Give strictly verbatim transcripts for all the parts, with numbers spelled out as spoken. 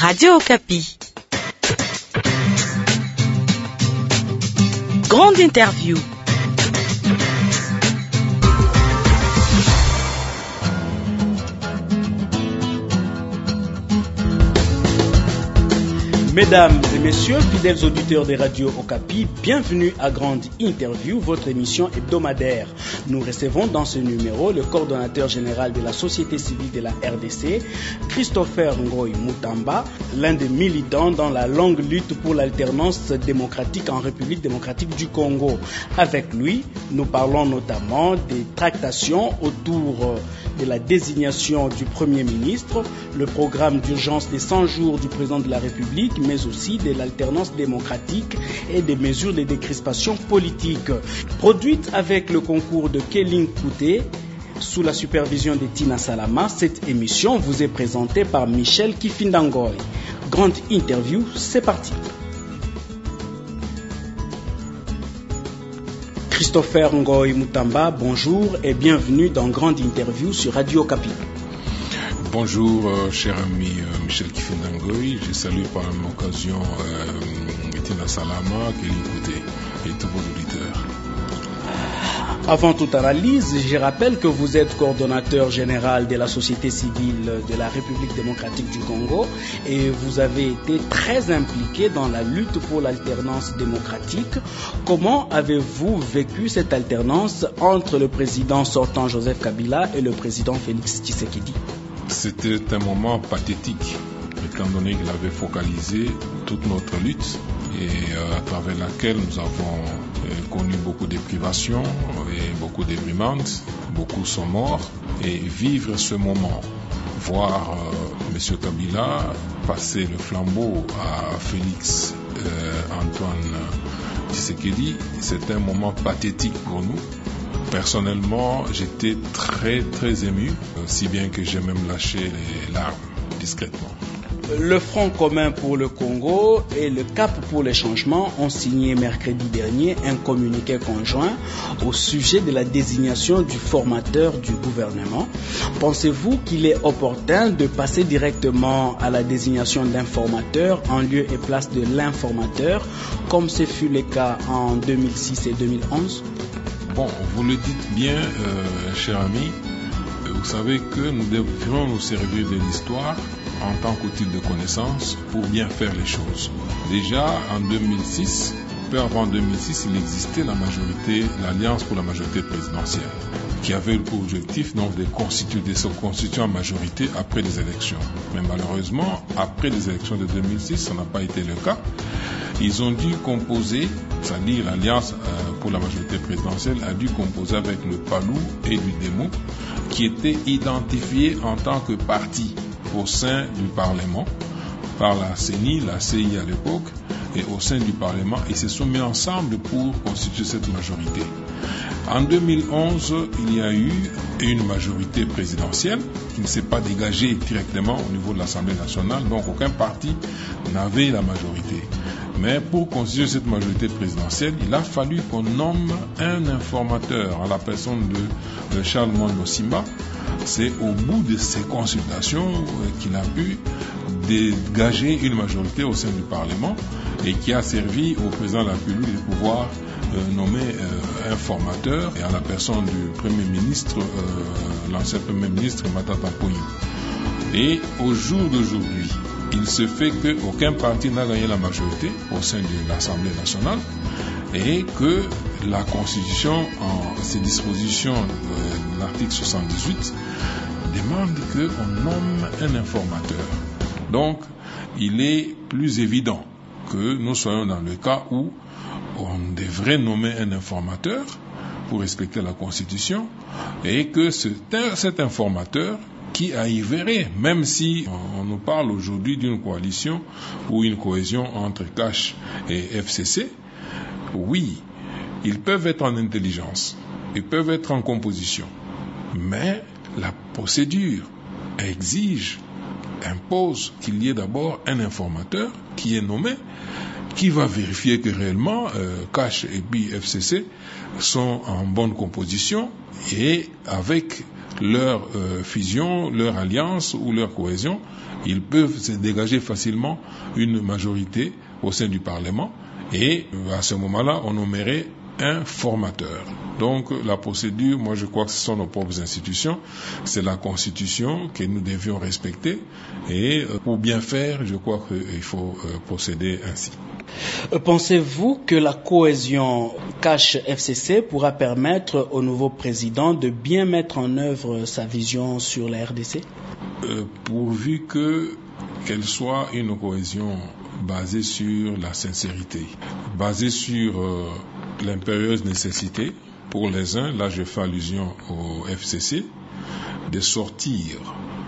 Radio Okapi. Grande interview. Mesdames et messieurs, fidèles auditeurs des radios Okapi, bienvenue à Grande Interview, votre émission hebdomadaire. Nous recevons dans ce numéro le coordonnateur général de la société civile de la R D C, Christopher Ngoy Mutamba, l'un des militants dans la longue lutte pour l'alternance démocratique en République démocratique du Congo. Avec lui, nous parlons notamment des tractations autour de la désignation du Premier ministre, le programme d'urgence des cent jours du président de la République, mais aussi de l'alternance démocratique et des mesures de décrispation politique. Produite avec le concours de Kéline Kouté, sous la supervision de Tina Salama, cette émission vous est présentée par Michel Kifindangoy. Grande interview, c'est parti. Christopher Ngoy Mutamba, bonjour et bienvenue dans Grande Interview sur Radio Okapi. Bonjour, euh, cher ami euh, Michel Kifindangoy. Je salue par la même occasion euh, Tina Salama, Kéline Kouté et tous vos auditeurs. Avant toute analyse, je rappelle que vous êtes coordonnateur général de la société civile de la République démocratique du Congo et vous avez été très impliqué dans la lutte pour l'alternance démocratique. Comment avez-vous vécu cette alternance entre le président sortant Joseph Kabila et le président Félix Tshisekedi ? C'était un moment pathétique, étant donné qu'il avait focalisé toute notre lutte et euh, à travers laquelle nous avons euh, connu beaucoup de privations et beaucoup de brimandes, beaucoup sont morts, et vivre ce moment, voir euh, M. Kabila passer le flambeau à Félix euh, Antoine Tshisekedi, c'est un moment pathétique pour nous. Personnellement, j'étais très très ému, si bien que j'ai même lâché les larmes discrètement. Le Front commun pour le Congo et le Cap pour les changements ont signé mercredi dernier un communiqué conjoint au sujet de la désignation du formateur du gouvernement. Pensez-vous qu'il est opportun de passer directement à la désignation d'un formateur en lieu et place de l'informateur, comme ce fut le cas en deux mille six et deux mille onze ? Bon, vous le dites bien, euh, cher ami, vous savez que nous devrions nous servir de l'histoire en tant qu'outil de connaissance pour bien faire les choses. Déjà, en deux mille six, peu avant deux mille six, il existait la majorité, l'Alliance pour la majorité présidentielle, qui avait pour objectif donc de constituer, de se constituer en majorité après les élections. Mais malheureusement, après les élections de deux mille six, ça n'a pas été le cas. Ils ont dû composer, c'est-à-dire l'Alliance pour la majorité présidentielle a dû composer avec le PALU et l'UDEMO, qui étaient identifiés en tant que parti au sein du Parlement, par la C E N I, la C I à l'époque, et au sein du Parlement, ils se sont mis ensemble pour constituer cette majorité. En deux mille onze, il y a eu une majorité présidentielle qui ne s'est pas dégagée directement au niveau de l'Assemblée nationale, donc aucun parti n'avait la majorité. Mais pour constituer cette majorité présidentielle, il a fallu qu'on nomme un informateur à la personne de, de Charles Mondo Simba. C'est au bout de ces consultations qu'il a pu dégager une majorité au sein du Parlement et qui a servi au président de la République de pouvoir euh, nommer euh, un formateur et à la personne du Premier ministre, euh, l'ancien Premier ministre Matata Ponyo. Et au jour d'aujourd'hui, il se fait qu'aucun parti n'a gagné la majorité au sein de l'Assemblée nationale et que la Constitution, en ses dispositions de l'article soixante-dix-huit, demande qu'on nomme un informateur. Donc, il est plus évident que nous soyons dans le cas où on devrait nommer un informateur pour respecter la Constitution et que cet informateur qui arriverait, même si on nous parle aujourd'hui d'une coalition ou une cohésion entre C A Ch et F C C, oui, ils peuvent être en intelligence, ils peuvent être en composition, mais la procédure exige, impose qu'il y ait d'abord un informateur qui est nommé, qui va vérifier que réellement euh, C A Ch et puis F C C sont en bonne composition et avec leur euh, fusion, leur alliance ou leur cohésion, ils peuvent se dégager facilement une majorité au sein du Parlement et euh, à ce moment-là, on nommerait un formateur. Donc la procédure, moi je crois que ce sont nos propres institutions, c'est la Constitution que nous devions respecter et euh, pour bien faire, je crois qu'il faut euh, procéder ainsi. Pensez-vous que la cohésion Cash F C C pourra permettre au nouveau président de bien mettre en œuvre sa vision sur la R D C ? euh, Pourvu que qu'elle soit une cohésion basée sur la sincérité, basée sur euh, l'impérieuse nécessité pour les uns, là je fais allusion au F C C, de sortir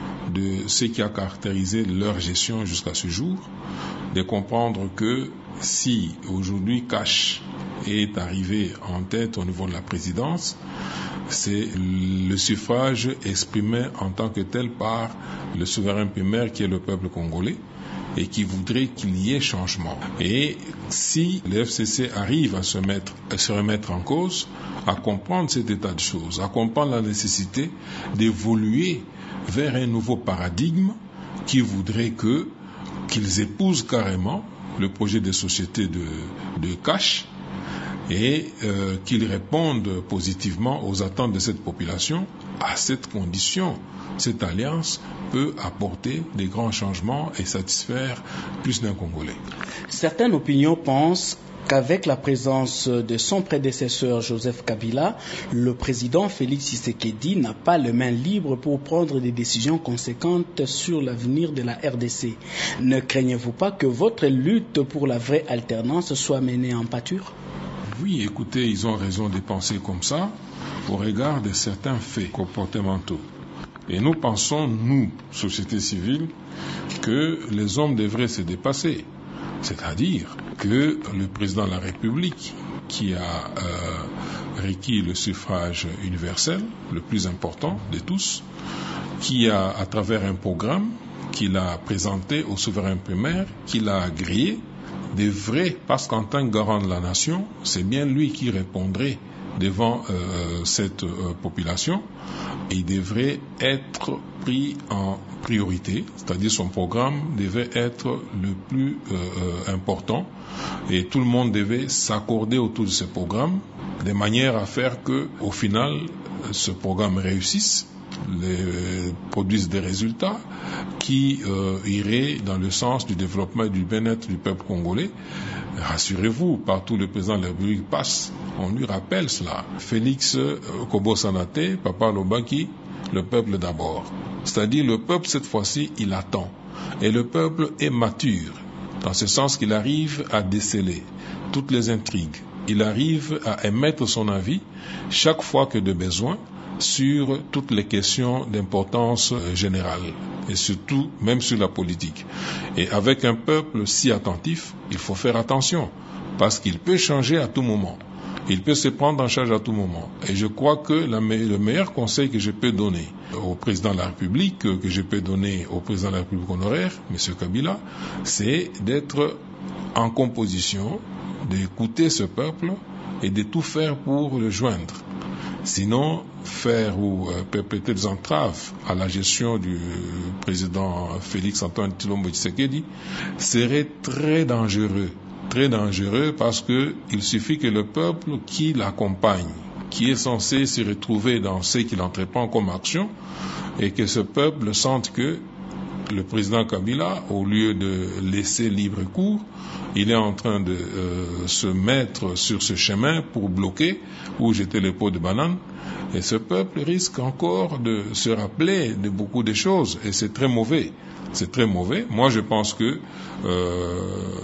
de ce qui a caractérisé leur gestion jusqu'à ce jour, de comprendre que si aujourd'hui Cash est arrivé en tête au niveau de la présidence, c'est le suffrage exprimé en tant que tel par le souverain primaire qui est le peuple congolais et qui voudrait qu'il y ait changement. Et si le F C C arrive à se, mettre, à se remettre en cause, à comprendre cet état de choses, à comprendre la nécessité d'évoluer vers un nouveau paradigme qui voudrait que qu'ils épousent carrément le projet de société de, de Cash et euh, qu'ils répondent positivement aux attentes de cette population, à cette condition, cette alliance peut apporter des grands changements et satisfaire plus d'un Congolais. Certaines opinions pensent qu'avec la présence de son prédécesseur Joseph Kabila, le président Félix Tshisekedi n'a pas les mains libres pour prendre des décisions conséquentes sur l'avenir de la R D C. Ne craignez-vous pas que votre lutte pour la vraie alternance soit menée en pâture ? Oui, écoutez, ils ont raison de penser comme ça au regard de certains faits comportementaux. Et nous pensons, nous, société civile, que les hommes devraient se dépasser. C'est-à-dire que le président de la République, qui a euh, requis le suffrage universel, le plus important de tous, qui a, à travers un programme qu'il a présenté au souverain primaire, qu'il a agréé, devrait, parce qu'en tant que garant de la nation, c'est bien lui qui répondrait devant euh, cette euh, population, et il devrait être pris en priorité, c'est-à-dire son programme devait être le plus euh, important et tout le monde devait s'accorder autour de ce programme de manière à faire que, au final, ce programme réussisse, les, produise des résultats qui euh, iraient dans le sens du développement et du bien-être du peuple congolais. Rassurez-vous, partout le président de la République passe, on lui rappelle cela. Félix euh, Kobo-Sanate, Papa Lobaki, le peuple d'abord. C'est-à-dire le peuple, cette fois-ci, il attend. Et le peuple est mature, dans ce sens qu'il arrive à déceler toutes les intrigues. Il arrive à émettre son avis chaque fois que de besoin sur toutes les questions d'importance générale et surtout même sur la politique. Et avec un peuple si attentif, il faut faire attention parce qu'il peut changer à tout moment. Il peut se prendre en charge à tout moment. Et je crois que la me- le meilleur conseil que je peux donner au président de la République, que, que je peux donner au président de la République honoraire, M. Kabila, c'est d'être en composition, d'écouter ce peuple et de tout faire pour le joindre. Sinon, faire ou euh, perpétrer des entraves à la gestion du président Félix Antoine Tshilombo Tshisekedi serait très dangereux. Très dangereux parce que il suffit que le peuple qui l'accompagne, qui est censé se retrouver dans ce qu'il entreprend comme action, et que ce peuple sente que le président Kabila, au lieu de laisser libre cours, il est en train de euh, se mettre sur ce chemin pour bloquer ou jeter les pots de banane. Et ce peuple risque encore de se rappeler de beaucoup de choses. Et c'est très mauvais. C'est très mauvais. Moi, je pense que, euh,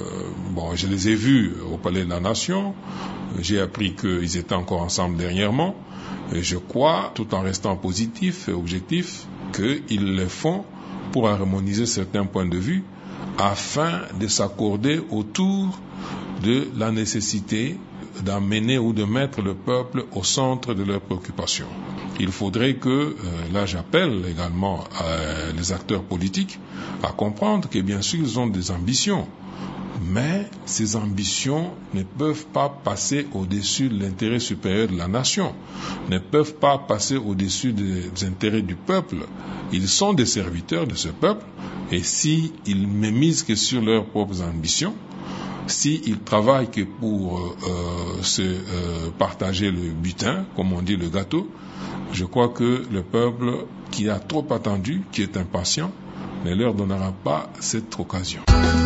bon, je les ai vus au Palais de la Nation. J'ai appris qu'ils étaient encore ensemble dernièrement. Et je crois, tout en restant positif et objectif, qu'ils le font pour harmoniser certains points de vue afin de s'accorder autour de la nécessité d'amener ou de mettre le peuple au centre de leurs préoccupations. Il faudrait que, euh, là j'appelle également euh, les acteurs politiques à comprendre que bien sûr ils ont des ambitions, Mais ces ambitions ne peuvent pas passer au-dessus de l'intérêt supérieur de la nation, ne peuvent pas passer au-dessus des intérêts du peuple. Ils sont des serviteurs de ce peuple, et s'ils ne misent que sur leurs propres ambitions, s'ils travaillent que pour euh, se euh, partager le butin, comme on dit le gâteau, je crois que le peuple qui a trop attendu, qui est impatient, ne leur donnera pas cette occasion.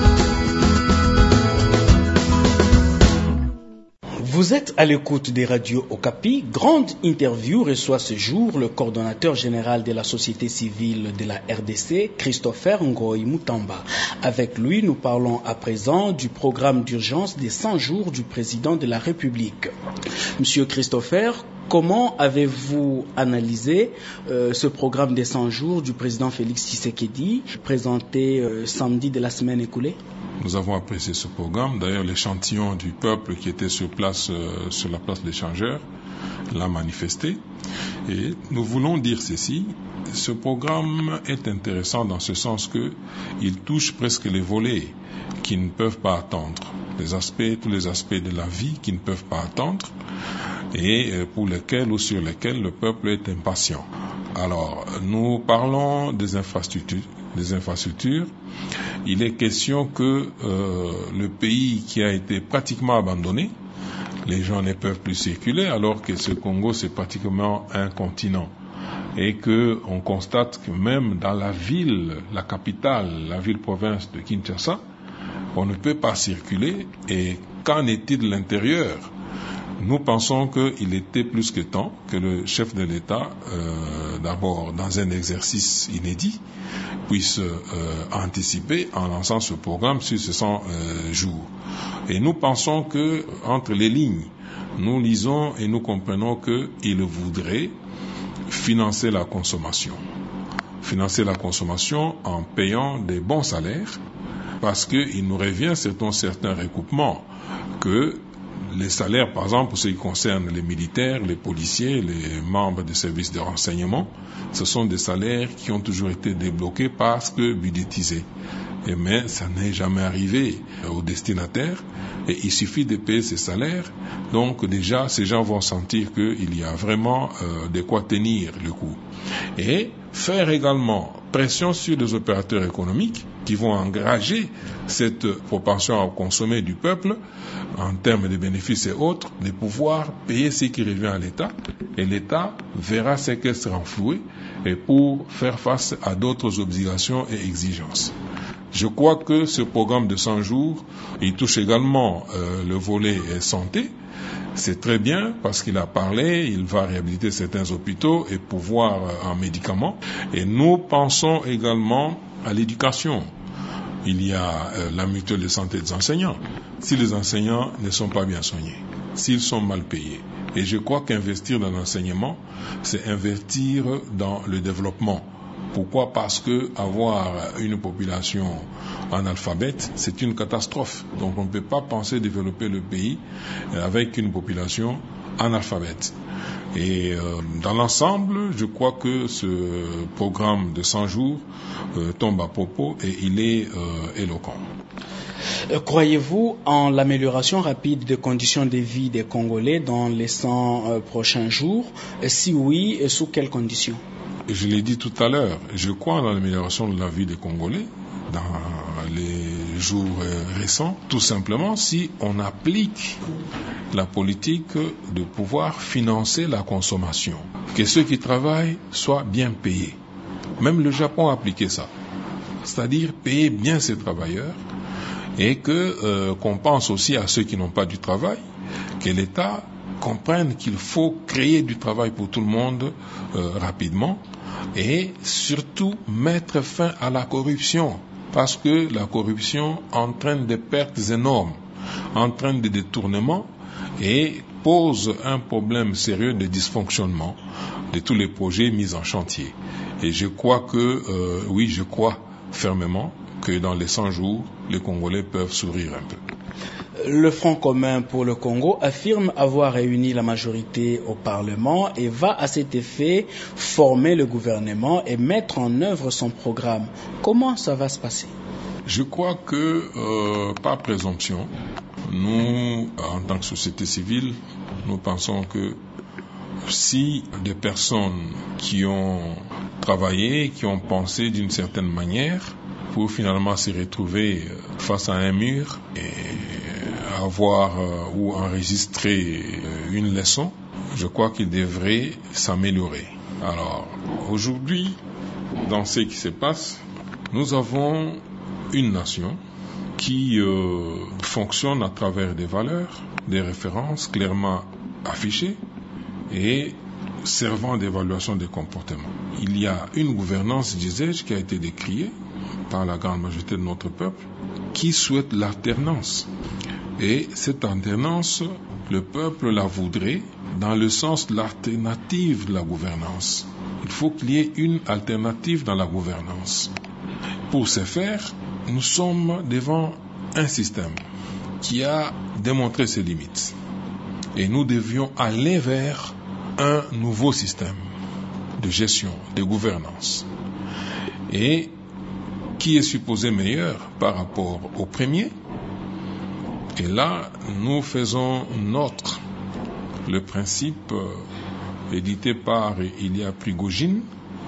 Vous êtes à l'écoute des radios Okapi. Grande interview reçoit ce jour le coordonnateur général de la société civile de la R D C, Christopher Ngoy Mutamba. Avec lui, nous parlons à présent du programme d'urgence des cent jours du président de la République. Monsieur Christopher, comment avez-vous analysé euh, ce programme des cent jours du président Félix Tshisekedi, présenté euh, samedi de la semaine écoulée? Nous avons apprécié ce programme. D'ailleurs, l'échantillon du peuple qui était sur place, euh, sur la place d'échangeurs, l'a manifesté. Et nous voulons dire ceci. Ce programme est intéressant dans ce sens que il touche presque les volets qui ne peuvent pas attendre. Les aspects, tous les aspects de la vie qui ne peuvent pas attendre et pour lesquels ou sur lesquels le peuple est impatient. Alors, nous parlons des infrastructures. Des infrastructures. Il est question que euh, le pays qui a été pratiquement abandonné, les gens ne peuvent plus circuler, alors que ce Congo c'est pratiquement un continent, et que on constate que même dans la ville, la capitale, la ville-province de Kinshasa, on ne peut pas circuler. Et qu'en est-il de l'intérieur? Nous pensons qu'il était plus que temps que le chef de l'État, euh, d'abord dans un exercice inédit, puisse euh, anticiper en lançant ce programme sur ces cent euh, jours. Et nous pensons que entre les lignes, nous lisons et nous comprenons qu'il voudrait financer la consommation. Financer la consommation en payant des bons salaires, parce qu'il nous revient selon certains recoupements que les salaires, par exemple, pour ce qui concerne les militaires, les policiers, les membres des services de renseignement, ce sont des salaires qui ont toujours été débloqués parce que budgétisés. Et mais ça n'est jamais arrivé aux destinataires et il suffit de payer ces salaires. Donc déjà, ces gens vont sentir qu'il y a vraiment euh, de quoi tenir le coup. Et faire également pression sur les opérateurs économiques qui vont engager cette propension à consommer du peuple en termes de bénéfices et autres, de pouvoir payer ce qui revient à l'État, et l'État verra ce qu'elle sera renfloué et pour faire face à d'autres obligations et exigences. Je crois que ce programme de cent jours, il touche également euh, le volet santé. C'est très bien parce qu'il a parlé, il va réhabiliter certains hôpitaux et pourvoir euh, en médicaments. Et nous pensons également à l'éducation. Il y a euh, la mutuelle de santé des enseignants. Si les enseignants ne sont pas bien soignés, s'ils sont mal payés. Et je crois qu'investir dans l'enseignement, c'est investir dans le développement. Pourquoi? Parce que avoir une population analphabète, c'est une catastrophe. Donc on ne peut pas penser développer le pays avec une population analphabète. Et euh, dans l'ensemble, je crois que ce programme de cent jours euh, tombe à propos et il est euh, éloquent. Croyez-vous en l'amélioration rapide des conditions de vie des Congolais dans les cent euh, prochains jours? Si oui, sous quelles conditions? Je l'ai dit tout à l'heure, je crois dans l'amélioration de la vie des Congolais dans les jours récents, tout simplement si on applique la politique de pouvoir financer la consommation, que ceux qui travaillent soient bien payés. Même le Japon a appliqué ça, c'est-à-dire payer bien ses travailleurs et que euh, qu'on pense aussi à ceux qui n'ont pas du travail, que l'État comprenne qu'il faut créer du travail pour tout le monde euh, rapidement et surtout mettre fin à la corruption, parce que la corruption entraîne des pertes énormes, entraîne des détournements et pose un problème sérieux de dysfonctionnement de tous les projets mis en chantier. Et je crois que, euh, oui, je crois fermement que dans les cent jours, les Congolais peuvent sourire un peu. Le Front commun pour le Congo affirme avoir réuni la majorité au Parlement et va à cet effet former le gouvernement et mettre en œuvre son programme. Comment ça va se passer? Je crois que, euh, par présomption, nous, en tant que société civile, nous pensons que si des personnes qui ont travaillé, qui ont pensé d'une certaine manière, pour finalement se retrouver face à un mur et avoir euh, ou enregistrer une leçon, je crois qu'ils devraient s'améliorer. Alors, aujourd'hui, dans ce qui se passe, nous avons une nation qui euh, fonctionne à travers des valeurs, des références clairement affichées et servant d'évaluation des comportements. Il y a une gouvernance, disais-je, qui a été décriée par la grande majorité de notre peuple, qui souhaite l'alternance. Et cette alternance, le peuple la voudrait dans le sens de l'alternative de la gouvernance. Il faut qu'il y ait une alternative dans la gouvernance. Pour ce faire, nous sommes devant un système qui a démontré ses limites. Et nous devions aller vers un nouveau système de gestion, de gouvernance. Et qui est supposé meilleur par rapport au premier. Et là, nous faisons notre, le principe euh, édité par Ilya Prigogine.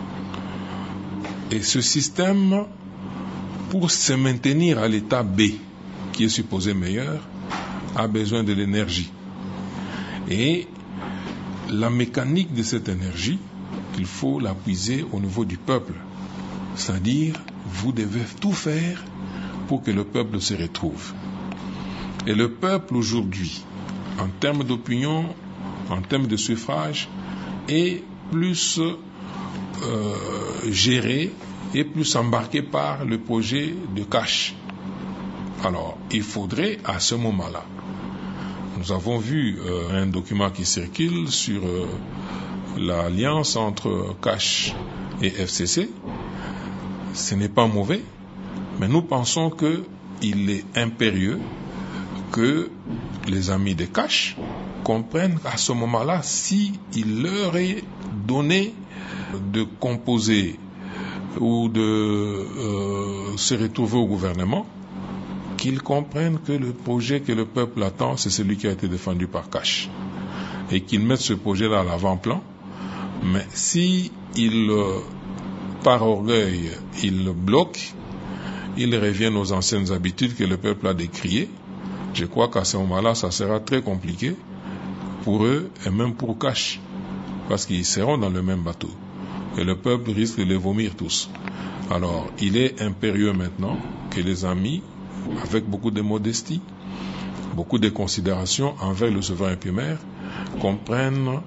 Et ce système, pour se maintenir à l'état B, qui est supposé meilleur, a besoin de l'énergie. Et la mécanique de cette énergie, il faut la puiser au niveau du peuple. C'est-à-dire, vous devez tout faire pour que le peuple se retrouve. Et le peuple aujourd'hui, en termes d'opinion, en termes de suffrage, est plus euh, géré et plus embarqué par le projet de cash. Alors, il faudrait à ce moment-là, nous avons vu euh, un document qui circule sur euh, l'alliance entre Cash et F C C. Ce n'est pas mauvais, mais nous pensons qu'il est impérieux que les amis de Cash comprennent qu'à ce moment-là, s'il leur est donné de composer ou de euh, se retrouver au gouvernement, qu'ils comprennent que le projet que le peuple attend, c'est celui qui a été défendu par Cash. Et qu'ils mettent ce projet-là à l'avant-plan. Mais si ils, euh, par orgueil, ils le bloquent, ils reviennent aux anciennes habitudes que le peuple a décriées. Je crois qu'à ce moment-là, ça sera très compliqué pour eux et même pour Cash. Parce qu'ils seront dans le même bateau. Et le peuple risque de les vomir tous. Alors, il est impérieux maintenant que les amis, avec beaucoup de modestie, beaucoup de considération envers le souverain éphémère, comprennent,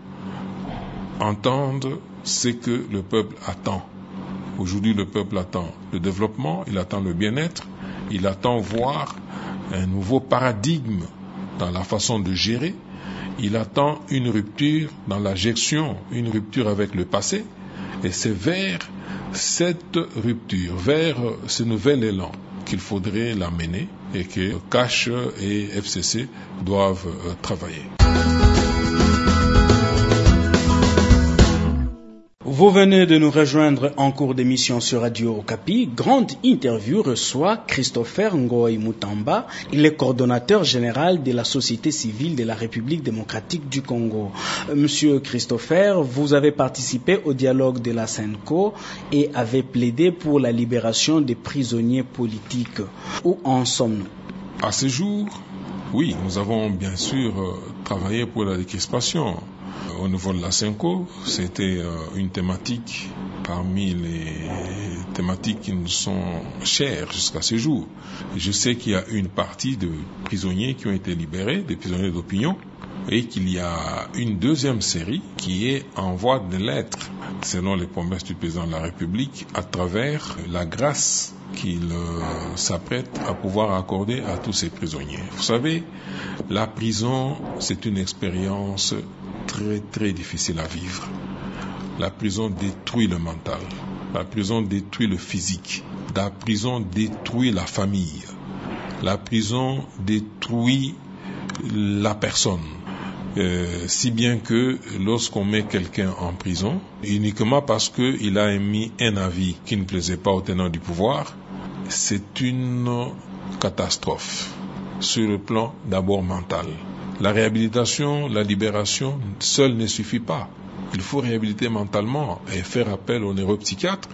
entendent ce que le peuple attend. Aujourd'hui, le peuple attend le développement, il attend le bien-être, il attend voir un nouveau paradigme dans la façon de gérer, il attend une rupture dans la gestion, une rupture avec le passé, et c'est vers cette rupture, vers ce nouvel élan qu'il faudrait l'amener et que Cash et F C C doivent euh, travailler. Vous venez de nous rejoindre en cours d'émission sur Radio Okapi. Grande interview reçoit Christopher Ngoy Mutamba. Il est coordonnateur général de la société civile de la République démocratique du Congo. Monsieur Christopher, vous avez participé au dialogue de la SENCO et avez plaidé pour la libération des prisonniers politiques. Où en sommes-nous? À ce jour, oui, nous avons bien sûr euh, travaillé pour la décrispation. Au niveau de la SENCO, c'était euh, une thématique parmi les thématiques qui nous sont chères jusqu'à ce jour. Je sais qu'il y a une partie de prisonniers qui ont été libérés, des prisonniers d'opinion, et qu'il y a une deuxième série qui est en voie de l'être, selon les promesses du président de la République, à travers la grâce qu'il euh, s'apprête à pouvoir accorder à tous ces prisonniers. Vous savez, la prison, c'est une expérience très très difficile à vivre. La prison détruit le mental, la prison détruit le physique, la prison détruit la famille, la prison détruit la personne. Euh, si bien que lorsqu'on met quelqu'un en prison, uniquement parce qu'il a émis un avis qui ne plaisait pas au tenant du pouvoir, c'est une catastrophe sur le plan d'abord mental. La réhabilitation, la libération, seule ne suffit pas. Il faut réhabiliter mentalement et faire appel aux neuropsychiatres.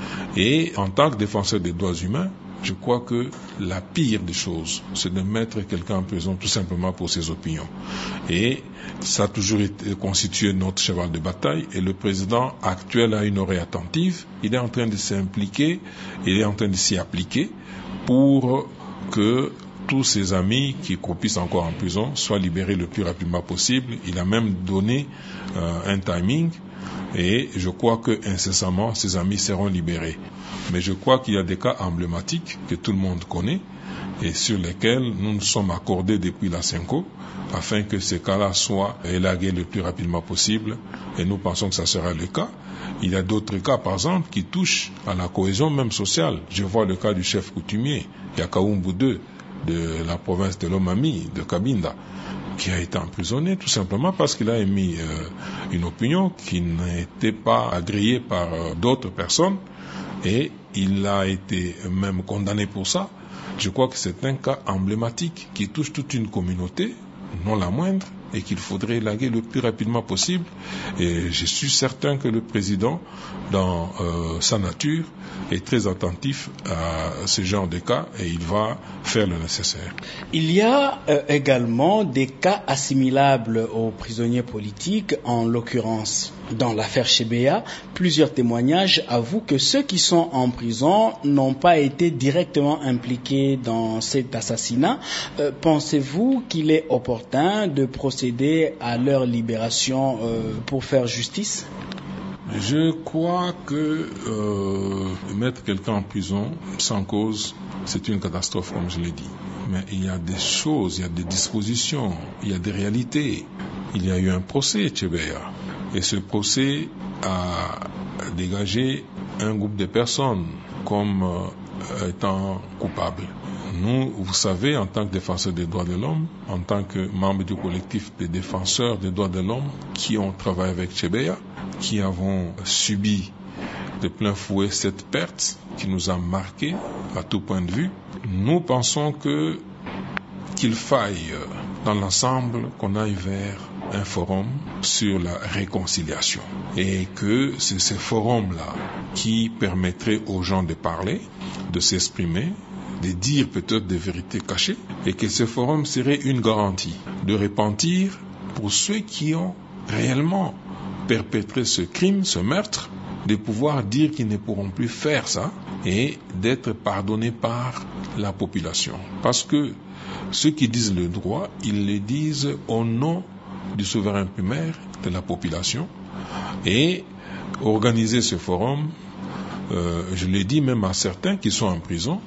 Et en tant que défenseur des droits humains, je crois que la pire des choses, c'est de mettre quelqu'un en prison tout simplement pour ses opinions. Et ça a toujours été constitué notre cheval de bataille. Et le président actuel a une oreille attentive. Il est en train de s'impliquer, il est en train de s'y appliquer pour que tous ses amis qui croupissent encore en prison soient libérés le plus rapidement possible. Il a même donné euh, un timing. Et je crois que incessamment, ses amis seront libérés. Mais je crois qu'il y a des cas emblématiques que tout le monde connaît et sur lesquels nous nous sommes accordés depuis la Cinco afin que ces cas-là soient élagués le plus rapidement possible. Et nous pensons que ça sera le cas. Il y a d'autres cas, par exemple, qui touchent à la cohésion même sociale. Je vois le cas du chef coutumier, Yakaumbu deux, de la province de Lomami, de Cabinda, qui a été emprisonné tout simplement parce qu'il a émis euh, une opinion qui n'était pas agréée par euh, d'autres personnes et il a été même condamné pour ça. Je crois que c'est un cas emblématique qui touche toute une communauté, non la moindre, et qu'il faudrait élaguer le plus rapidement possible. Et je suis certain que le président, dans euh, sa nature, est très attentif à ce genre de cas et il va faire le nécessaire. Il y a euh, également des cas assimilables aux prisonniers politiques, en l'occurrence dans l'affaire Chebeya. Plusieurs témoignages avouent que ceux qui sont en prison n'ont pas été directement impliqués dans cet assassinat. Euh, pensez-vous qu'il est opportun de procéder à leur libération euh, pour faire justice ? Je crois que euh, mettre quelqu'un en prison sans cause, c'est une catastrophe, comme je l'ai dit. Mais il y a des choses, il y a des dispositions, il y a des réalités. Il y a eu un procès, Chebeya. Et ce procès a dégagé un groupe de personnes comme euh, étant coupables. Nous, vous savez, en tant que défenseurs des droits de l'homme, en tant que membres du collectif des défenseurs des droits de l'homme qui ont travaillé avec Chebeya, qui avons subi de plein fouet cette perte qui nous a marqués à tout point de vue, nous pensons que qu'il faille dans l'ensemble qu'on aille vers un forum sur la réconciliation et que c'est ce forum-là qui permettrait aux gens de parler, de s'exprimer, de dire peut-être des vérités cachées et que ce forum serait une garantie de repentir pour ceux qui ont réellement perpétré ce crime, ce meurtre, de pouvoir dire qu'ils ne pourront plus faire ça et d'être pardonnés par la population. Parce que ceux qui disent le droit, ils le disent au nom du souverain primaire de la population et organiser ce forum, euh, je l'ai dit même à certains qui sont en prison,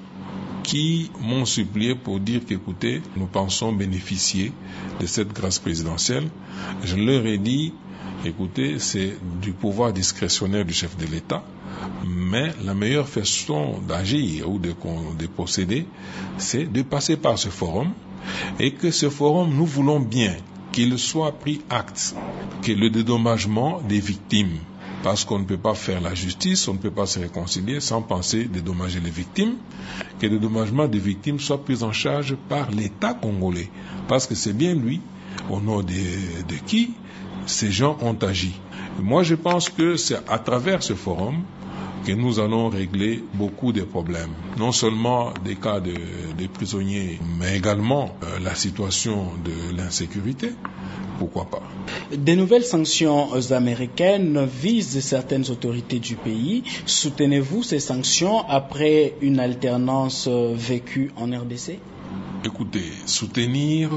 qui m'ont supplié pour dire qu'écoutez, nous pensons bénéficier de cette grâce présidentielle. Je leur ai dit, écoutez, c'est du pouvoir discrétionnaire du chef de l'État, mais la meilleure façon d'agir ou de, de procéder, c'est de passer par ce forum et que ce forum, nous voulons bien qu'il soit pris acte, que le dédommagement des victimes, parce qu'on ne peut pas faire la justice, on ne peut pas se réconcilier sans penser dédommager les victimes, que le dédommagement des victimes soit pris en charge par l'État congolais, parce que c'est bien lui, au nom de, de qui ces gens ont agi. Moi, je pense que c'est à travers ce forum que nous allons régler beaucoup de problèmes. Non seulement des cas de, de prisonniers, mais également euh, la situation de l'insécurité. Pourquoi pas? Des nouvelles sanctions américaines visent certaines autorités du pays. Soutenez-vous ces sanctions après une alternance vécue en R D C? Écoutez, soutenir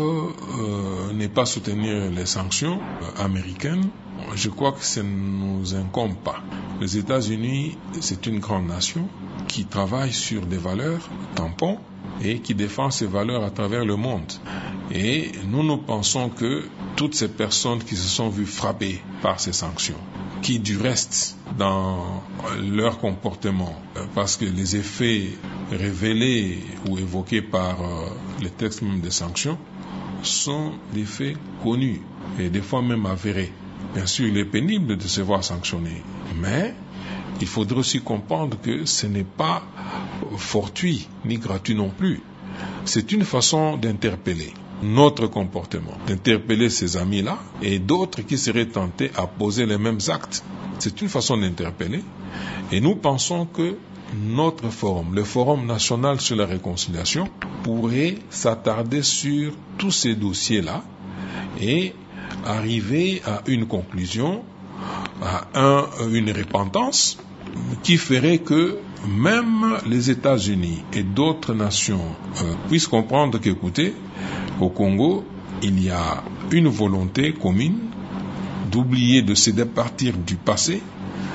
euh, n'est pas soutenir les sanctions euh, américaines. Je crois que ça ne nous incombe pas. Les États-Unis, c'est une grande nation qui travaille sur des valeurs tampons et qui défend ses valeurs à travers le monde. Et nous, nous pensons que toutes ces personnes qui se sont vues frapper par ces sanctions, qui du reste, dans leur comportement, parce que les effets révélés ou évoqués par euh, les textes même des sanctions sont des faits connus et des fois même avérés. Bien sûr, il est pénible de se voir sanctionné, mais il faudrait aussi comprendre que ce n'est pas fortuit ni gratuit non plus. C'est une façon d'interpeller notre comportement, d'interpeller ces amis-là et d'autres qui seraient tentés à poser les mêmes actes. C'est une façon d'interpeller et nous pensons que notre forum, le Forum national sur la réconciliation, pourrait s'attarder sur tous ces dossiers-là et arriver à une conclusion, à un, une repentance qui ferait que même les États-Unis et d'autres nations euh, puissent comprendre qu'écoutez, au Congo, il y a une volonté commune d'oublier, de se départir du passé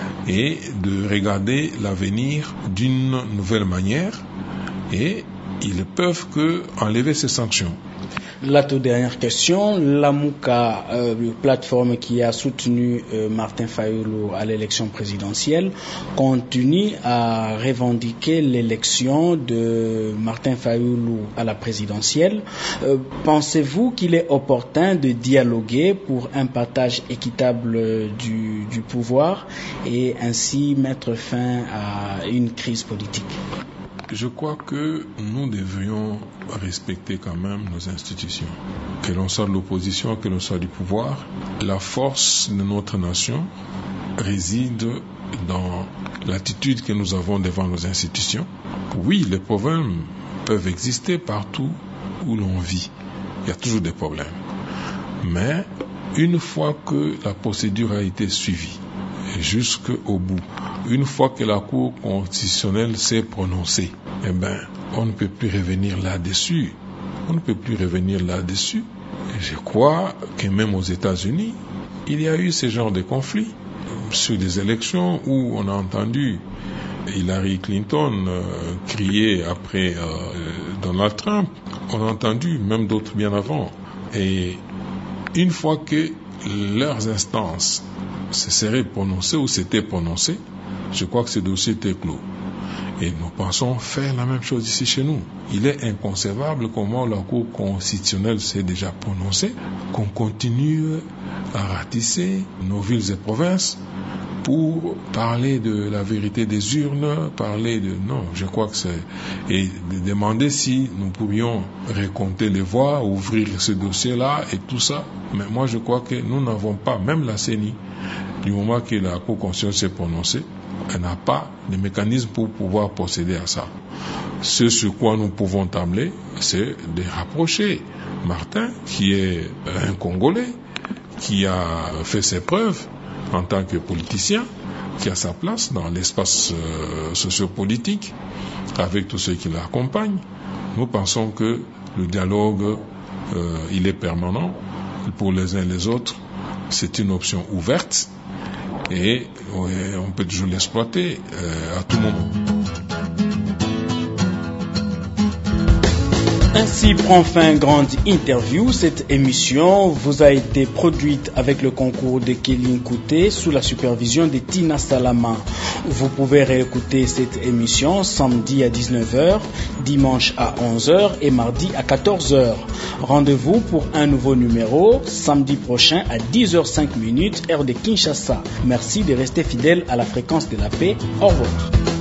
et de regarder l'avenir d'une nouvelle manière, et ils peuvent que enlever ces sanctions. La toute dernière question, la Mouka, euh, plateforme qui a soutenu euh, Martin Fayulu à l'élection présidentielle, continue à revendiquer l'élection de Martin Fayulu à la présidentielle. Euh, pensez-vous qu'il est opportun de dialoguer pour un partage équitable du, du pouvoir et ainsi mettre fin à une crise politique? Je crois que nous devrions respecter quand même nos institutions. Que l'on soit de l'opposition, que l'on soit du pouvoir, la force de notre nation réside dans l'attitude que nous avons devant nos institutions. Oui, les problèmes peuvent exister partout où l'on vit. Il y a toujours des problèmes. Mais une fois que la procédure a été suivie, jusqu'au bout, une fois que la Cour constitutionnelle s'est prononcée, eh ben, on ne peut plus revenir là-dessus. On ne peut plus revenir là-dessus. Et je crois que même aux États-Unis, il y a eu ce genre de conflits sur des élections où on a entendu Hillary Clinton euh, crier après euh, Donald Trump. On a entendu même d'autres bien avant. Et une fois que leurs instances se seraient prononcées ou s'étaient prononcées, je crois que ce dossier était clos. Et nous pensons faire la même chose ici chez nous. Il est inconcevable comment la Cour constitutionnelle s'est déjà prononcée, qu'on continue à ratisser nos villes et provinces pour parler de la vérité des urnes, parler de... Non, je crois que c'est... Et de demander si nous pourrions recompter les voix, ouvrir ce dossier-là et tout ça. Mais moi, je crois que nous n'avons pas, même la C E N I, du moment que la Cour constitutionnelle s'est prononcée, elle n'a pas de mécanisme pour pouvoir procéder à ça. Ce sur quoi nous pouvons tabler, c'est de rapprocher Martin, qui est un Congolais, qui a fait ses preuves en tant que politicien, qui a sa place dans l'espace euh, sociopolitique, avec tous ceux qui l'accompagnent. Nous pensons que le dialogue, euh, il est permanent pour les uns et les autres. C'est une option ouverte et ouais, on peut toujours l'exploiter euh, à tout moment. Ainsi prend fin Grande Interview. Cette émission vous a été produite avec le concours de Kéline Kouté sous la supervision de Tina Salama. Vous pouvez réécouter cette émission samedi à dix-neuf heures, dimanche à onze heures et mardi à quatorze heures. Rendez-vous pour un nouveau numéro samedi prochain à dix heures cinq, heure de Kinshasa. Merci de rester fidèle à la fréquence de la paix. Au revoir.